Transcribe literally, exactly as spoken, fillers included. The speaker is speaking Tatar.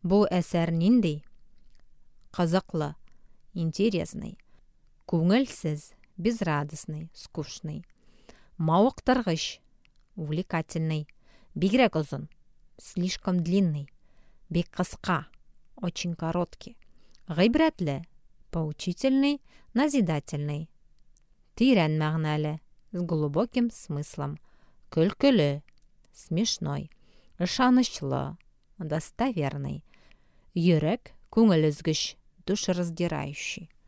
Бұл әсәр нинди? Қызықлы, интересный, көңілсіз, безрадостный, скучный. Мауықтырғыш, увлекательный, бигрәк ұзын, слишком длинный, бик қысқа, очень короткий. Ғибрәтлі, поучительный, назидательный. Тирән мәғнәлі, с глубоким смыслом. Көлкілі, смешной. Ышанычлы, достоверный. Йөрәк, көңіл үзгіш, душраздирающий.